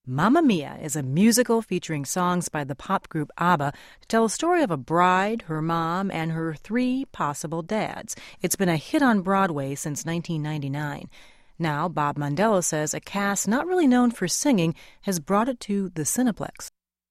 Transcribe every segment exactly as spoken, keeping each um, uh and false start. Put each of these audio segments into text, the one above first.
Mamma Mia is a musical featuring songs by the pop group ABBA to tell a story of a bride, her mom, and her three possible dads. It's been a hit on Broadway since nineteen ninety-nine. Now, Bob Mondello says a cast not really known for singing has brought it to the Cineplex.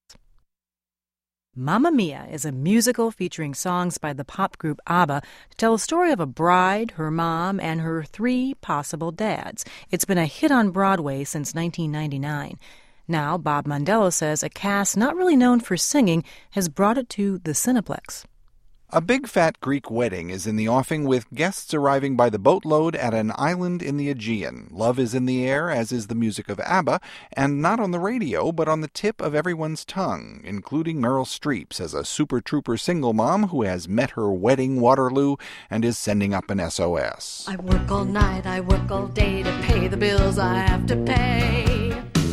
Mamma Mia is a musical featuring songs by the pop group ABBA to tell a story of a bride, her mom, and her three possible dads. It's been a hit on Broadway since nineteen ninety-nine. Now, Bob Mondello says a cast not really known for singing has brought it to the Cineplex. A big fat Greek wedding is in the offing with guests arriving by the boatload at an island in the Aegean. Love is in the air, as is the music of ABBA, and not on the radio, but on the tip of everyone's tongue, including Meryl Streep as a super trooper single mom who has met her wedding Waterloo and is sending up an S O S. I work all night, I work all day to pay the bills I have to pay.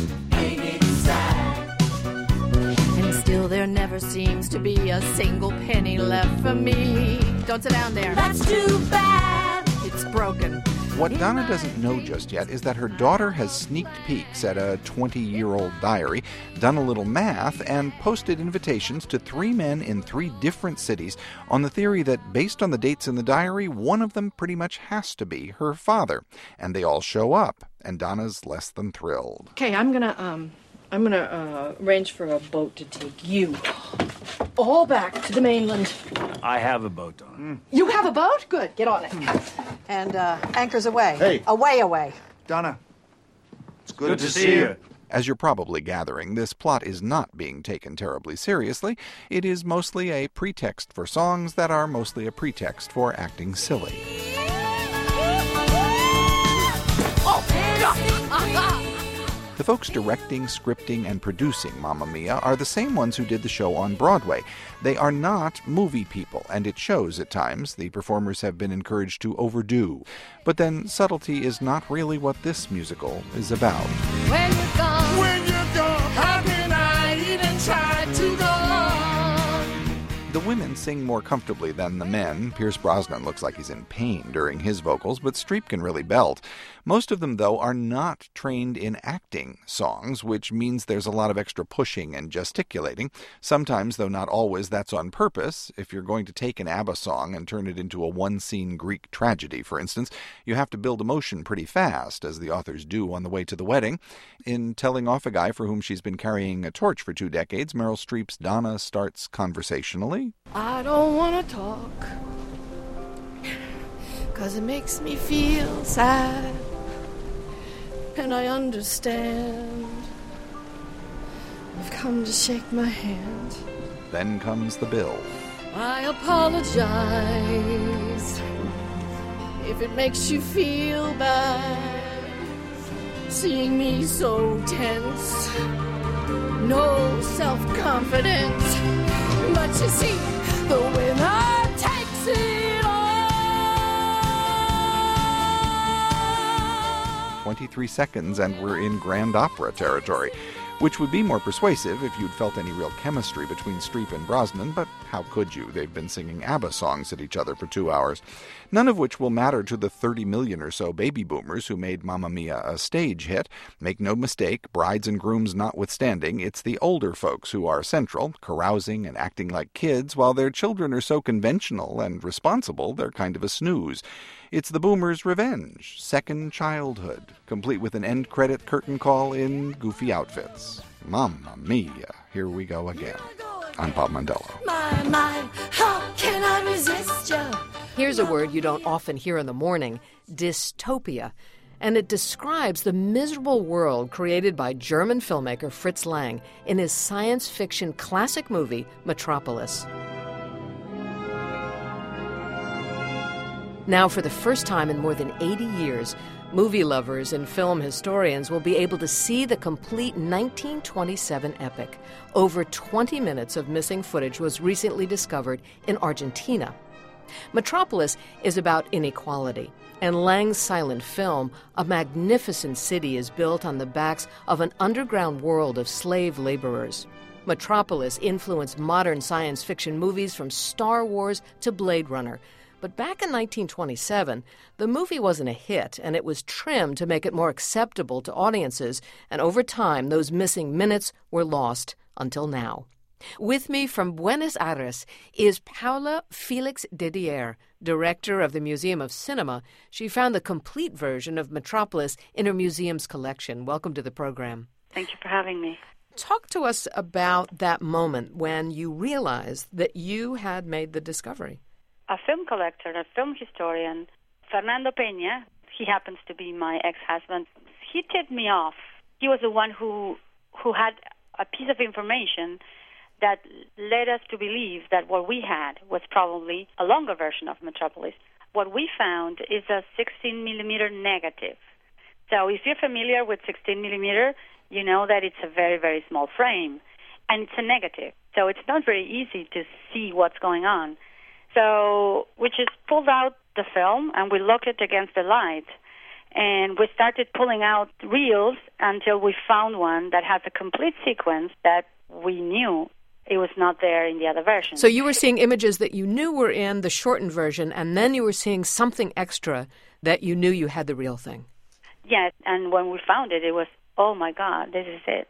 Still, there never seems to be a single penny left for me. Don't sit down there. That's too bad. It's broken. What Donna doesn't know just yet is that her daughter has sneaked peeks at a twenty-year-old diary, done a little math, and posted invitations to three men in three different cities on the theory that, based on the dates in the diary, one of them pretty much has to be her father. And they all show up, and Donna's less than thrilled. Okay, I'm gonna, um... I'm going to uh, arrange for a boat to take you all back to the mainland. I have a boat, Donna. Mm. You have a boat? Good. Get on it. And uh, anchors away. Hey. Away, away. Donna, it's good, good to, to see you. you. As you're probably gathering, this plot is not being taken terribly seriously. It is mostly a pretext for songs that are mostly a pretext for acting silly. Oh, God. The folks directing, scripting, and producing Mamma Mia are the same ones who did the show on Broadway. They are not movie people, and it shows at times. The performers have been encouraged to overdo. But then subtlety is not really what this musical is about. When you're gone, when you're gone, how can I even try to go on? The women sing more comfortably than the men. Pierce Brosnan looks like he's in pain during his vocals, but Streep can really belt. Most of them, though, are not trained in acting songs, which means there's a lot of extra pushing and gesticulating. Sometimes, though not always, that's on purpose. If you're going to take an ABBA song and turn it into a one-scene Greek tragedy, for instance, you have to build emotion pretty fast, as the authors do on the way to the wedding. In telling off a guy for whom she's been carrying a torch for two decades, Meryl Streep's Donna starts conversationally. I don't want to talk, 'cause it makes me feel sad. And I understand. You've come to shake my hand. Then comes the bill. I apologize if it makes you feel bad, seeing me so tense, no self-confidence. But you see, the winner takes it all. twenty-three seconds and we're in grand opera territory, which would be more persuasive if you'd felt any real chemistry between Streep and Brosnan, but how could you? They've been singing ABBA songs at each other for two hours, none of which will matter to the thirty million or so baby boomers who made Mamma Mia a stage hit. Make no mistake, brides and grooms notwithstanding, it's the older folks who are central, carousing and acting like kids, while their children are so conventional and responsible they're kind of a snooze. It's the boomers' revenge, second childhood, complete with an end-credit curtain call in goofy outfits. Mamma Mia, here we go again. I'm Bob Mondello. My, my, how can I resist you? Here's a word you don't often hear in the morning, dystopia. And it describes the miserable world created by German filmmaker Fritz Lang in his science fiction classic movie, Metropolis. Now, for the first time in more than eighty years, movie lovers and film historians will be able to see the complete nineteen twenty-seven epic. Over twenty minutes of missing footage was recently discovered in Argentina. Metropolis is about inequality. And Lang's silent film, a magnificent city is built on the backs of an underground world of slave laborers. Metropolis influenced modern science fiction movies from Star Wars to Blade Runner. But back in nineteen twenty-seven, the movie wasn't a hit, and it was trimmed to make it more acceptable to audiences, and over time, those missing minutes were lost until now. With me from Buenos Aires is Paula Felix Didier, director of the Museum of Cinema. She found the complete version of Metropolis in her museum's collection. Welcome to the program. Thank you for having me. Talk to us about that moment when you realized that you had made the discovery. A film collector, a film historian, Fernando Peña, he happens to be my ex-husband, he tipped me off. He was the one who who had a piece of information that led us to believe that what we had was probably a longer version of Metropolis. What we found is a sixteen millimeter negative. So if you're familiar with sixteen millimeter, you know that it's a very, very small frame, and it's a negative. So it's not very easy to see what's going on. So we just pulled out the film, and we looked it against the light, and we started pulling out reels until we found one that has a complete sequence that we knew it was not there in the other version. So you were seeing images that you knew were in the shortened version, and then you were seeing something extra that you knew you had the real thing. Yes, and when we found it, it was, oh my God, this is it.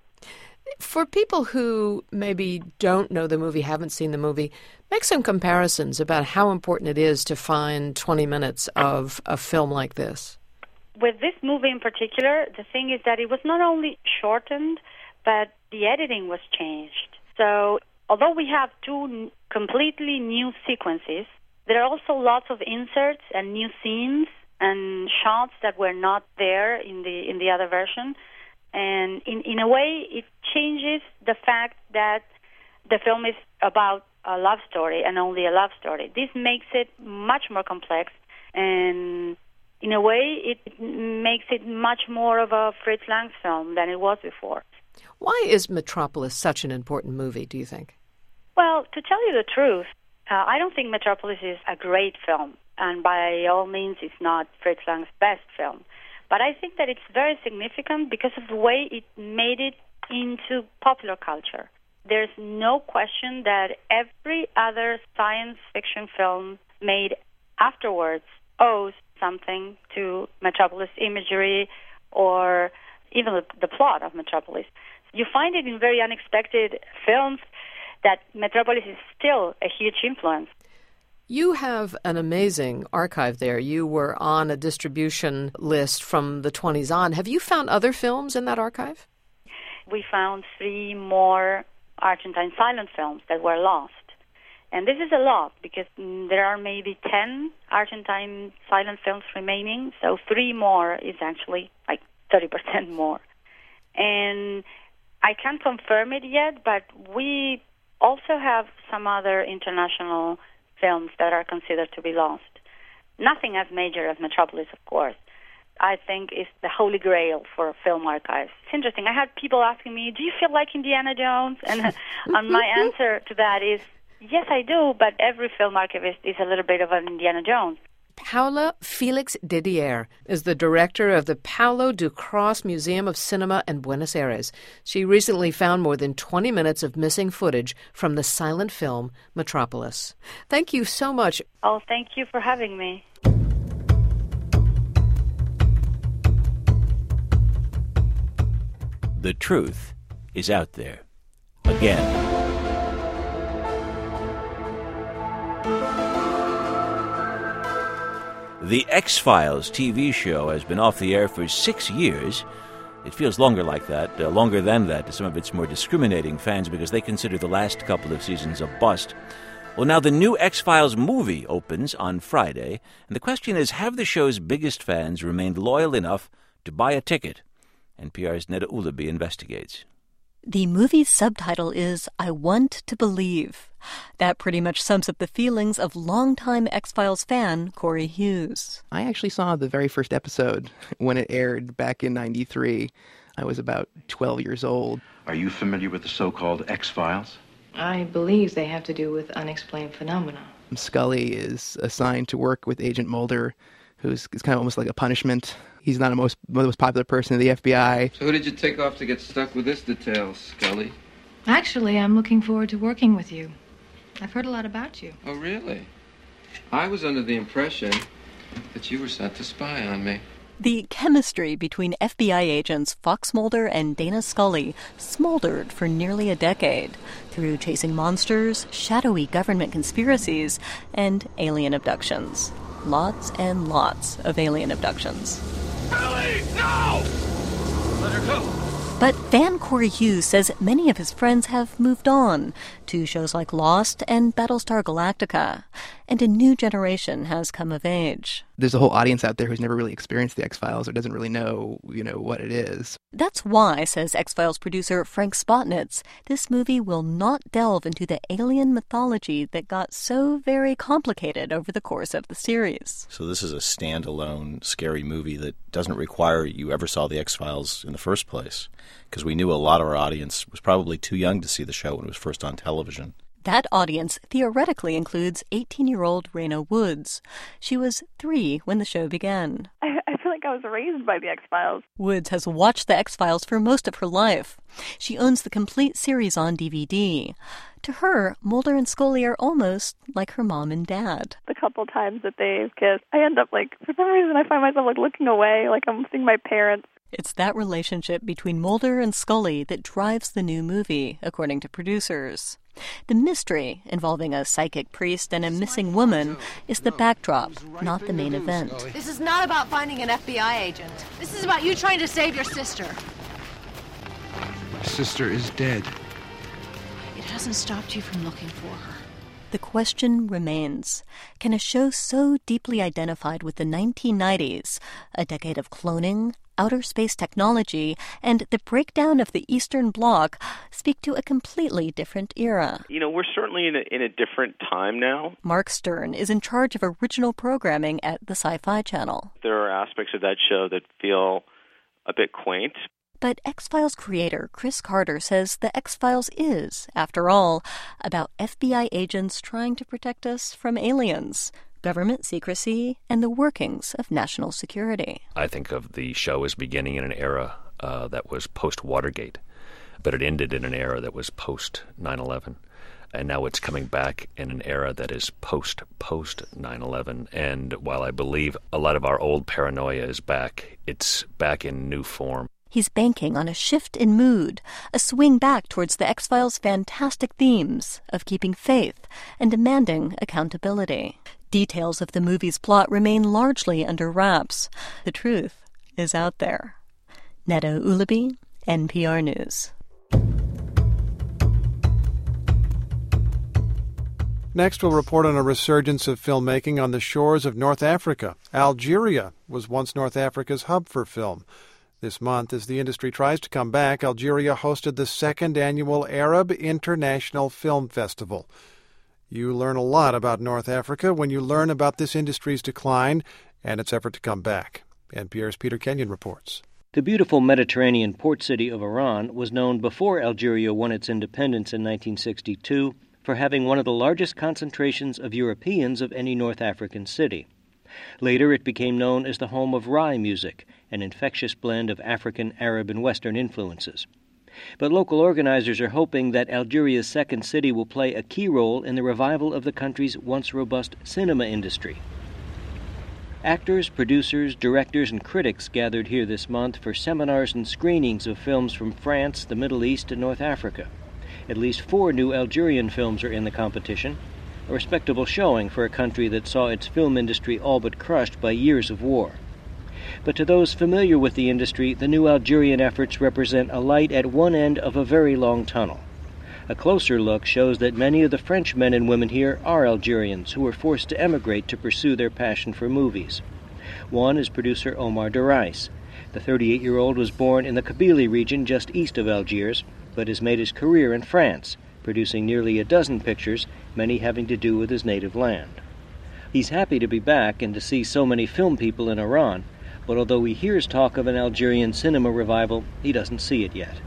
For people who maybe don't know the movie, haven't seen the movie, make some comparisons about how important it is to find twenty minutes of a film like this. With this movie in particular, the thing is that it was not only shortened, but the editing was changed. So although we have two n- completely new sequences, there are also lots of inserts and new scenes and shots that were not there in the in the other version. And in, in a way, it changes the fact that the film is about a love story and only a love story. This makes it much more complex, and in a way, it makes it much more of a Fritz Lang film than it was before. Why is Metropolis such an important movie, do you think? Well, to tell you the truth, uh, I don't think Metropolis is a great film, and by all means, it's not Fritz Lang's best film. But I think that it's very significant because of the way it made it into popular culture. There's no question that every other science fiction film made afterwards owes something to Metropolis imagery or even the, the plot of Metropolis. You find it in very unexpected films that Metropolis is still a huge influence. You have an amazing archive there. You were on a distribution list from the twenties on. Have you found other films in that archive? We found three more Argentine silent films that were lost. And this is a lot because there are maybe ten Argentine silent films remaining, so three more is actually like thirty percent more. And I can't confirm it yet, but we also have some other international films that are considered to be lost. Nothing as major as Metropolis, of course. I think is the holy grail for film archives. It's interesting. I had people asking me, do you feel like Indiana Jones? And and my answer to that is, yes, I do, but every film archivist is a little bit of an Indiana Jones. Paula Felix Didier is the director of the Paulo Ducros Museum of Cinema in Buenos Aires. She recently found more than twenty minutes of missing footage from the silent film Metropolis. Thank you so much. Oh, thank you for having me. The truth is out there. Again. The X-Files T V show has been off the air for six years. It feels longer like that, uh, longer than that to some of its more discriminating fans because they consider the last couple of seasons a bust. Well, now the new X-Files movie opens on Friday, and the question is, have the show's biggest fans remained loyal enough to buy a ticket? N P R's Neda Ulaby investigates. The movie's subtitle is I Want to Believe. That pretty much sums up the feelings of longtime X-Files fan Corey Hughes. I actually saw the very first episode when it aired back in ninety-three. I was about twelve years old. Are you familiar with the so-called X-Files? I believe they have to do with unexplained phenomena. Scully is assigned to work with Agent Mulder, who's it's kind of almost like a punishment. He's not the most, most popular person in the F B I. So who did you take off to get stuck with this detail, Scully? Actually, I'm looking forward to working with you. I've heard a lot about you. Oh, really? I was under the impression that you were sent to spy on me. The chemistry between F B I agents Fox Mulder and Dana Scully smoldered for nearly a decade through chasing monsters, shadowy government conspiracies, and alien abductions. Lots and lots of alien abductions. Ellie, no! Let her go. But fan Corey Hughes says many of his friends have moved on to shows like Lost and Battlestar Galactica, and a new generation has come of age. There's a whole audience out there who's never really experienced the X-Files or doesn't really know, you know, what it is. That's why, says X-Files producer Frank Spotnitz, this movie will not delve into the alien mythology that got so very complicated over the course of the series. So this is a standalone, scary movie that doesn't require you ever saw the X-Files in the first place, because we knew a lot of our audience was probably too young to see the show when it was first on television. That audience theoretically includes eighteen-year-old Raina Woods. She was three when the show began. I, I feel like I was raised by the X-Files. Woods has watched the X-Files for most of her life. She owns the complete series on D V D. To her, Mulder and Scully are almost like her mom and dad. The couple times that they've kissed, I end up like, for some reason I find myself like looking away, like I'm seeing my parents. It's that relationship between Mulder and Scully that drives the new movie, according to producers. The mystery, involving a psychic priest and a missing woman, is the backdrop, not the main event. This is not about finding an F B I agent. This is about you trying to save your sister. My sister is dead. It hasn't stopped you from looking for her. The question remains, can a show so deeply identified with the nineteen nineties, a decade of cloning, outer space technology, and the breakdown of the Eastern Bloc, speak to a completely different era? You know, we're certainly in a, in a different time now. Mark Stern is in charge of original programming at the Sci-Fi Channel. There are aspects of that show that feel a bit quaint. But X-Files creator Chris Carter says the X-Files is, after all, about F B I agents trying to protect us from aliens, government secrecy, and the workings of national security. I think of the show as beginning in an era uh, that was post-Watergate, but it ended in an era that was post nine eleven. And now it's coming back in an era that is post-post nine eleven. And while I believe a lot of our old paranoia is back, it's back in new form. He's banking on a shift in mood, a swing back towards the X-Files' fantastic themes of keeping faith and demanding accountability. Details of the movie's plot remain largely under wraps. The truth is out there. Neda Ulaby, N P R News. Next, we'll report on a resurgence of filmmaking on the shores of North Africa. Algeria was once North Africa's hub for film. This month, as the industry tries to come back, Algeria hosted the second annual Arab International Film Festival. You learn a lot about North Africa when you learn about this industry's decline and its effort to come back. N P R's Peter Kenyon reports. The beautiful Mediterranean port city of Oran was known before Algeria won its independence in nineteen sixty-two for having one of the largest concentrations of Europeans of any North African city. Later, it became known as the home of Rai music, an infectious blend of African, Arab, and Western influences. But local organizers are hoping that Algeria's second city will play a key role in the revival of the country's once robust cinema industry. Actors, producers, directors, and critics gathered here this month for seminars and screenings of films from France, the Middle East, and North Africa. At least four new Algerian films are in the competition, a respectable showing for a country that saw its film industry all but crushed by years of war. But to those familiar with the industry, the new Algerian efforts represent a light at one end of a very long tunnel. A closer look shows that many of the French men and women here are Algerians who were forced to emigrate to pursue their passion for movies. One is producer Omar Derais. The thirty-eight-year-old was born in the Kabylie region just east of Algiers, but has made his career in France, producing nearly a dozen pictures, many having to do with his native land. He's happy to be back and to see so many film people in Iran, but although he hears talk of an Algerian cinema revival, he doesn't see it yet.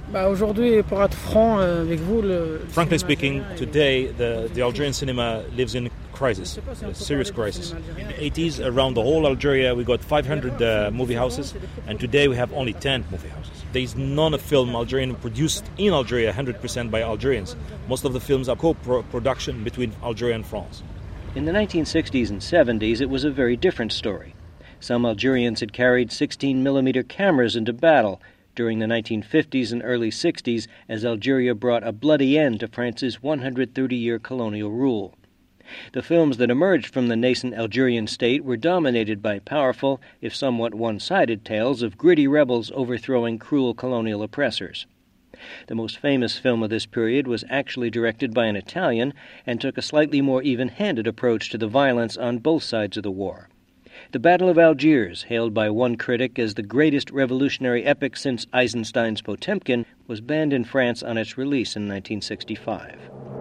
Frankly speaking, today the, the Algerian cinema lives in crisis, a serious crisis. In the eighties, around the whole Algeria, we got five hundred uh, movie houses, and today we have only ten movie houses. There is none of film Algerian produced in Algeria one hundred percent by Algerians. Most of the films are co-production between Algeria and France. In the nineteen sixties and seventies, it was a very different story. Some Algerians had carried sixteen millimeter cameras into battle during the nineteen fifties and early sixties as Algeria brought a bloody end to France's one hundred thirty year colonial rule. The films that emerged from the nascent Algerian state were dominated by powerful, if somewhat one-sided tales of gritty rebels overthrowing cruel colonial oppressors. The most famous film of this period was actually directed by an Italian and took a slightly more even-handed approach to the violence on both sides of the war. The Battle of Algiers, hailed by one critic as the greatest revolutionary epic since Eisenstein's Potemkin, was banned in France on its release in nineteen sixty-five.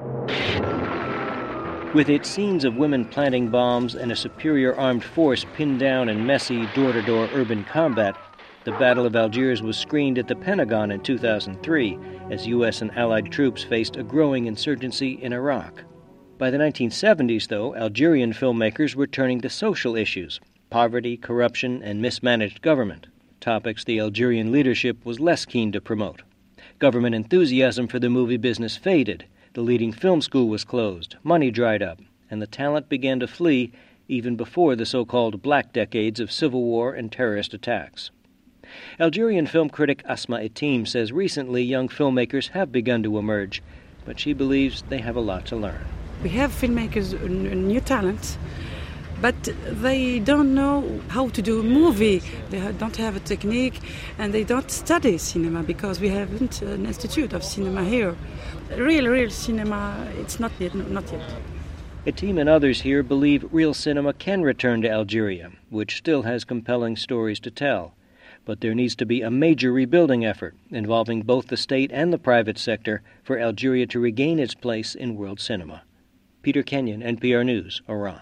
With its scenes of women planting bombs and a superior armed force pinned down in messy, door-to-door urban combat, the Battle of Algiers was screened at the Pentagon in two thousand three as U S and Allied troops faced a growing insurgency in Iraq. By the nineteen seventies, though, Algerian filmmakers were turning to social issues, poverty, corruption, and mismanaged government, topics the Algerian leadership was less keen to promote. Government enthusiasm for the movie business faded, the leading film school was closed, money dried up, and the talent began to flee even before the so-called black decades of civil war and terrorist attacks. Algerian film critic Asma Etim says recently young filmmakers have begun to emerge, but she believes they have a lot to learn. We have filmmakers, new talent, but they don't know how to do a movie. They don't have a technique, and they don't study cinema because we haven't an institute of cinema here. Real, real cinema, it's not yet. Not yet. Etim and others here believe real cinema can return to Algeria, which still has compelling stories to tell. But there needs to be a major rebuilding effort involving both the state and the private sector for Algeria to regain its place in world cinema. Peter Kenyon, N P R News, Iran.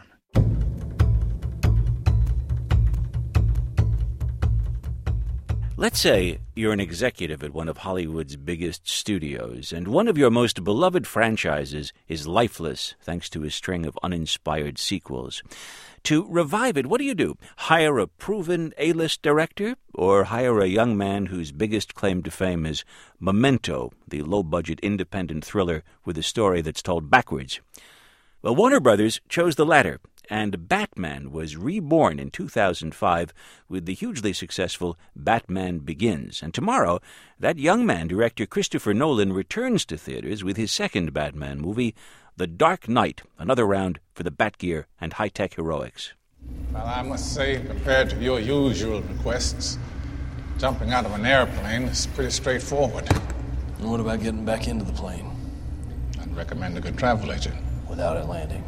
Let's say you're an executive at one of Hollywood's biggest studios, and one of your most beloved franchises is lifeless thanks to a string of uninspired sequels. To revive it, what do you do? Hire a proven A-list director, or hire a young man whose biggest claim to fame is Memento, the low-budget independent thriller with a story that's told backwards? Well, Warner Brothers chose the latter, and Batman was reborn in two thousand five with the hugely successful Batman Begins. And tomorrow, that young man, director Christopher Nolan, returns to theaters with his second Batman movie, The Dark Knight, another round for the Batgear and high-tech heroics. Well, I must say, compared to your usual requests, jumping out of an airplane is pretty straightforward. And what about getting back into the plane? I'd recommend a good travel agent. Without it landing.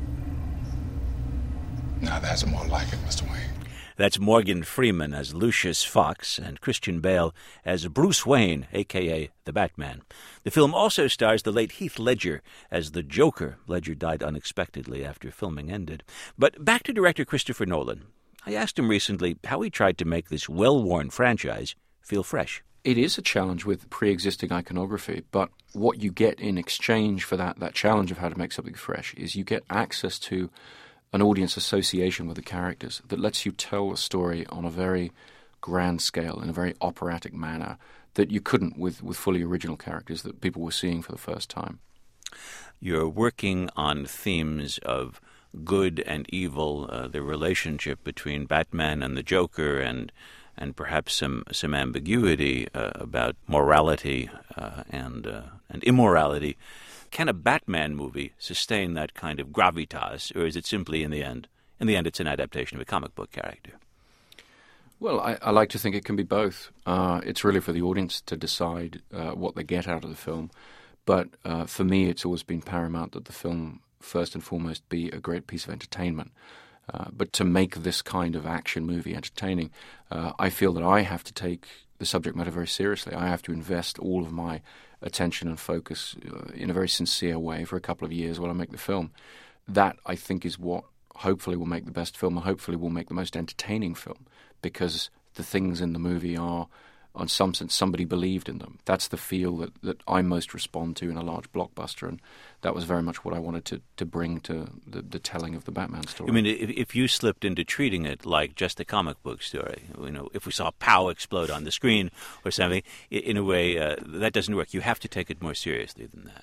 Now that's more like it, Mister Wayne. That's Morgan Freeman as Lucius Fox and Christian Bale as Bruce Wayne, a k a the Batman. The film also stars the late Heath Ledger as the Joker. Ledger died unexpectedly after filming ended. But back to director Christopher Nolan. I asked him recently how he tried to make this well-worn franchise feel fresh. It is a challenge with pre-existing iconography, but what you get in exchange for that, that challenge of how to make something fresh is you get access to an audience association with the characters that lets you tell a story on a very grand scale, in a very operatic manner, that you couldn't with, with fully original characters that people were seeing for the first time. You're working on themes of good and evil, uh, the relationship between Batman and the Joker, and and perhaps some some ambiguity uh, about morality uh, and uh, and immorality. Can a Batman movie sustain that kind of gravitas, or is it simply in the end, in the end, it's an adaptation of a comic book character? Well, I, I like to think it can be both. Uh, it's really for the audience to decide uh, what they get out of the film. But uh, for me, it's always been paramount that the film, first and foremost, be a great piece of entertainment. Uh, but to make this kind of action movie entertaining, uh, I feel that I have to take the subject matter very seriously. I have to invest all of my attention and focus uh, in a very sincere way for a couple of years while I make the film. That, I think, is what hopefully will make the best film and hopefully will make the most entertaining film, because the things in the movie are, in some sense, somebody believed in them. That's the feel that, that I most respond to in a large blockbuster, and that was very much what I wanted to, to bring to the, the telling of the Batman story. I mean, if, if you slipped into treating it like just a comic book story, you know, if we saw Pow explode on the screen or something, in a way, uh, that doesn't work. You have to take it more seriously than that.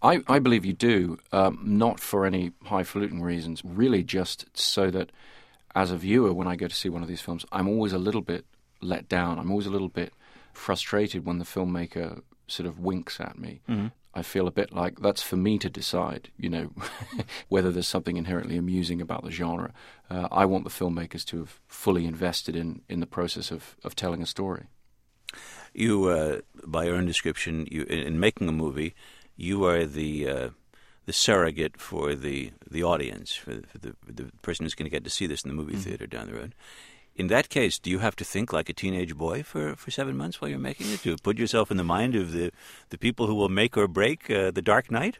I, I believe you do, um, not for any highfalutin reasons, really just so that as a viewer, when I go to see one of these films, I'm always a little bit let down. I'm always a little bit frustrated when the filmmaker sort of winks at me. Mm-hmm. I feel a bit like that's for me to decide, you know, whether there's something inherently amusing about the genre. Uh, I want the filmmakers to have fully invested in, in the process of, of telling a story. You, uh, by your own description, you in, in making a movie, you are the uh, the surrogate for the the audience, for, for, the, for the person who's going to get to see this in the movie mm-hmm. theater down the road. In that case, do you have to think like a teenage boy for, for seven months while you're making it? To put yourself in the mind of the, the people who will make or break uh, The Dark Knight?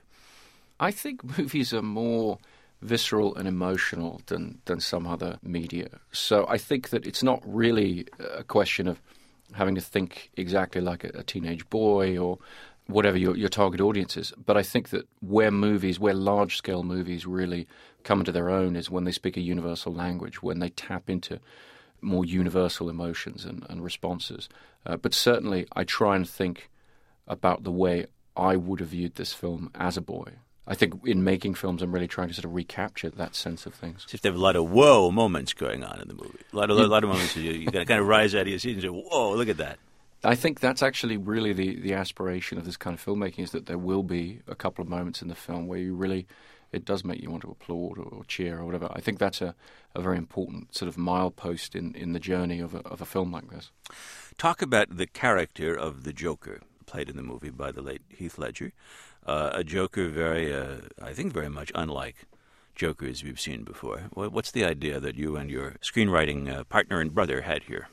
I think movies are more visceral and emotional than, than some other media. So I think that it's not really a question of having to think exactly like a, a teenage boy or whatever your, your target audience is. But I think that where movies, where large-scale movies really come into their own is when they speak a universal language, when they tap into more universal emotions and, and responses. Uh, but certainly I try and think about the way I would have viewed this film as a boy. I think in making films I'm really trying to sort of recapture that sense of things. So you have to have a lot of whoa moments going on in the movie. A lot of, yeah. a lot of moments you, you got to kind of rise out of your seat and say, whoa, look at that. I think that's actually really the, the aspiration of this kind of filmmaking, is that there will be a couple of moments in the film where you really, it does make you want to applaud or, or cheer or whatever. I think that's a, a very important sort of milepost in, in the journey of a, of a film like this. Talk about the character of the Joker, played in the movie by the late Heath Ledger. Uh, a Joker very, uh, I think very much unlike Jokers we've seen before. What's the idea that you and your screenwriting uh, partner and brother had here?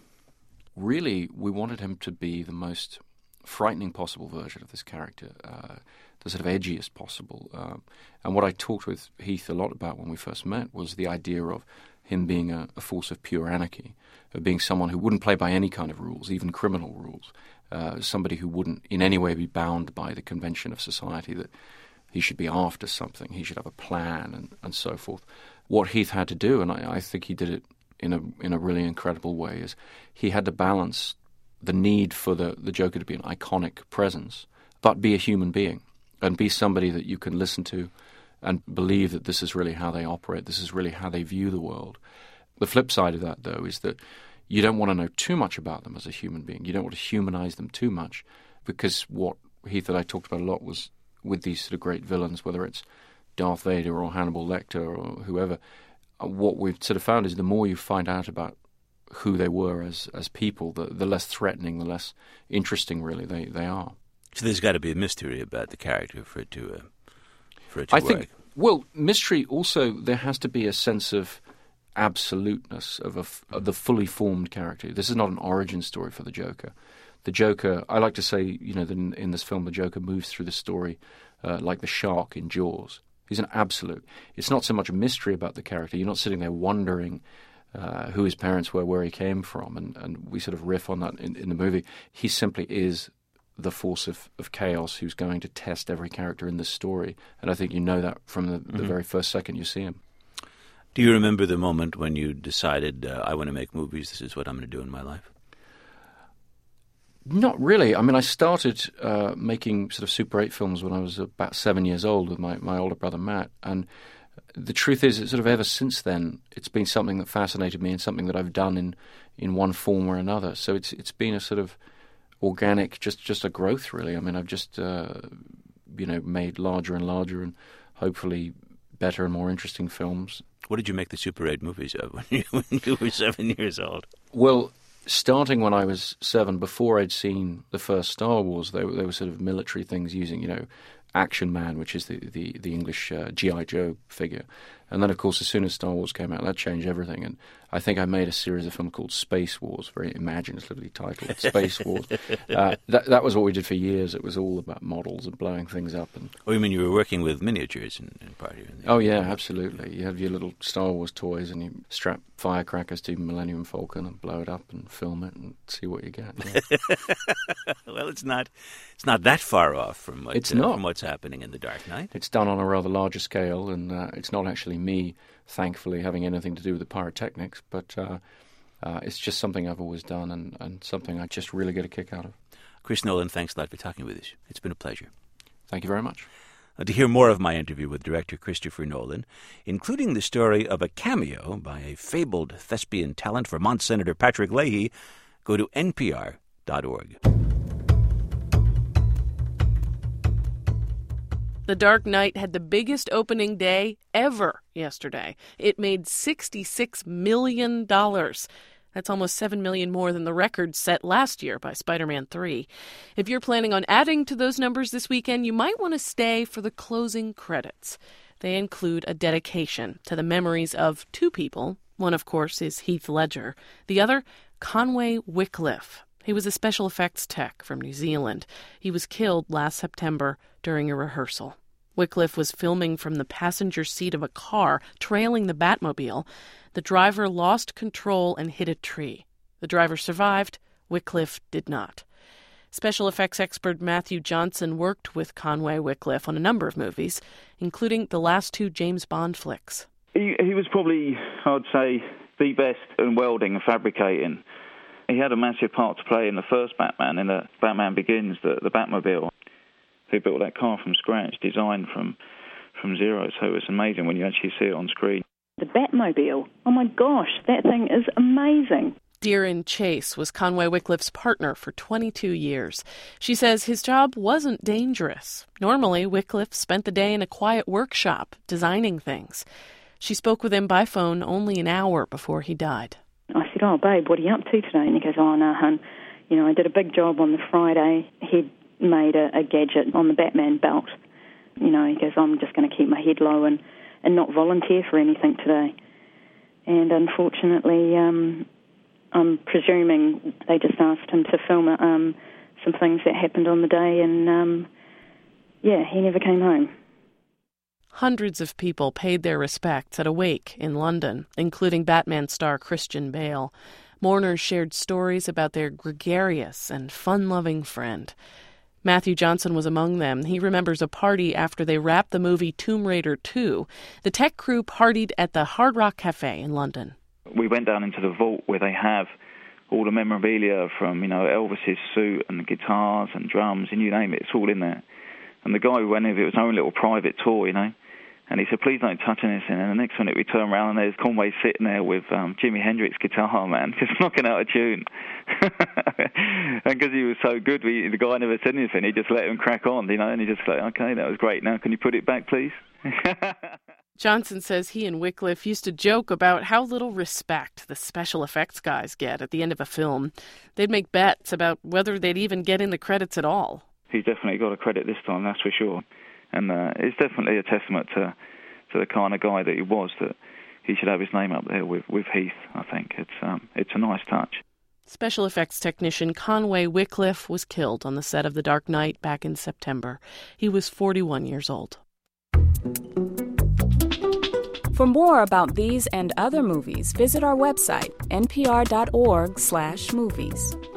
Really, we wanted him to be the most frightening possible version of this character, uh, the sort of edgiest possible. Um, and what I talked with Heath a lot about when we first met was the idea of him being a, a force of pure anarchy, of being someone who wouldn't play by any kind of rules, even criminal rules, uh, somebody who wouldn't in any way be bound by the convention of society that he should be after something, he should have a plan, and, and so forth. What Heath had to do, and I, I think he did it in a in a really incredible way, is he had to balance the need for the, the Joker to be an iconic presence, but be a human being and be somebody that you can listen to and believe that this is really how they operate, this is really how they view the world. The flip side of that, though, is that you don't want to know too much about them as a human being. You don't want to humanize them too much, because what Heath and I talked about a lot was with these sort of great villains, whether it's Darth Vader or Hannibal Lecter or whoever, what we've sort of found is the more you find out about who they were as as people, the, the less threatening, the less interesting, really, they, they are. So there's got to be a mystery about the character for it to uh, for it to I work. think, well, mystery also, there has to be a sense of absoluteness of, a, of the fully formed character. This is not an origin story for the Joker. The Joker, I like to say, you know, in, in this film, the Joker moves through the story uh, like the shark in Jaws. He's an absolute. It's not so much a mystery about the character. You're not sitting there wondering uh, who his parents were, where he came from, and, and we sort of riff on that in, in the movie. He simply is the force of, of chaos who's going to test every character in this story. And I think you know that from the, the mm-hmm. very first second you see him. Do you remember the moment when you decided, uh, I want to make movies, this is what I'm going to do in my life? Not really. I mean, I started uh, making sort of Super eight films when I was about seven years old with my, my older brother Matt. And the truth is, that sort of ever since then, it's been something that fascinated me and something that I've done in, in one form or another. So it's it's been a sort of organic, just, just a growth, really. I mean, I've just, uh, you know, made larger and larger and hopefully better and more interesting films. What did you make the Super eight movies of when you, when you were seven years old? Well, starting when I was seven, before I'd seen the first Star Wars, they, they were sort of military things using, you know, Action Man, which is the, the, the English uh, G I Joe figure. And then, of course, as soon as Star Wars came out, that changed everything. And I think I made a series of films called Space Wars, very imaginatively titled Space Wars. Uh, that, that was what we did for years. It was all about models and blowing things up. And oh, you mean you were working with miniatures in, in part of it? Oh, yeah, absolutely. You have your little Star Wars toys and you strap firecrackers to Millennium Falcon and blow it up and film it and see what you get. Yeah. Well, it's not it's not that far off from, what, it's uh, not. from what's happening in The Dark Knight. It's done on a rather larger scale, and uh, it's not actually me, thankfully, having anything to do with the pyrotechnics, but uh, uh, it's just something I've always done and, and something I just really get a kick out of. Chris Nolan, thanks a lot for talking with us. It's been a pleasure. Thank you very much. Uh, to hear more of my interview with director Christopher Nolan, including the story of a cameo by a fabled thespian talent, Vermont Senator Patrick Leahy, go to N P R dot org. The Dark Knight had the biggest opening day ever yesterday. It made sixty-six million dollars. That's almost seven million dollars more than the record set last year by Spider-Man three. If you're planning on adding to those numbers this weekend, you might want to stay for the closing credits. They include a dedication to the memories of two people. One, of course, is Heath Ledger. The other, Conway Wycliffe. He was a special effects tech from New Zealand. He was killed last September during a rehearsal. Wycliffe was filming from the passenger seat of a car trailing the Batmobile. The driver lost control and hit a tree. The driver survived. Wycliffe did not. Special effects expert Matthew Johnson worked with Conway Wycliffe on a number of movies, including the last two James Bond flicks. He, he was probably, I'd say, the best in welding and fabricating. He had a massive part to play in the first Batman, in the Batman Begins, the, the Batmobile. He built that car from scratch, designed from, from zero, so it's amazing when you actually see it on screen. The Batmobile, oh my gosh, that thing is amazing. Deerin Chase was Conway Wycliffe's partner for twenty-two years. She says his job wasn't dangerous. Normally, Wycliffe spent the day in a quiet workshop, designing things. She spoke with him by phone only an hour before he died. I said, oh, babe, what are you up to today? And he goes, oh, no, hun, you know, I did a big job on the Friday. He'd made a, a gadget on the Batman belt. You know, he goes, I'm just going to keep my head low and, and not volunteer for anything today. And unfortunately, um, I'm presuming they just asked him to film um, some things that happened on the day, and, um, yeah, he never came home. Hundreds of people paid their respects at a wake in London, including Batman star Christian Bale. Mourners shared stories about their gregarious and fun-loving friend. Matthew Johnson was among them. He remembers a party after they wrapped the movie Tomb Raider two. The tech crew partied at the Hard Rock Cafe in London. We went down into the vault where they have all the memorabilia from, you know, Elvis's suit and the guitars and drums and you name it, it's all in there. And the guy who went in, it was his own little private tour, you know. And he said, please don't touch anything. And the next minute we turn around and there's Conway sitting there with um, Jimi Hendrix guitar, man, just knocking out a tune. And because he was so good, we, the guy never said anything. He just let him crack on, you know, and he just like, okay, that was great. Now can you put it back, please? Johnson says he and Wycliffe used to joke about how little respect the special effects guys get at the end of a film. They'd make bets about whether they'd even get in the credits at all. He's definitely got a credit this time, that's for sure. And uh, it's definitely a testament to to the kind of guy that he was, that he should have his name up there with, with Heath, I think. It's um, it's a nice touch. Special effects technician Conway Wycliffe was killed on the set of The Dark Knight back in September. He was forty-one years old. For more about these and other movies, visit our website, n p r dot org slash movies.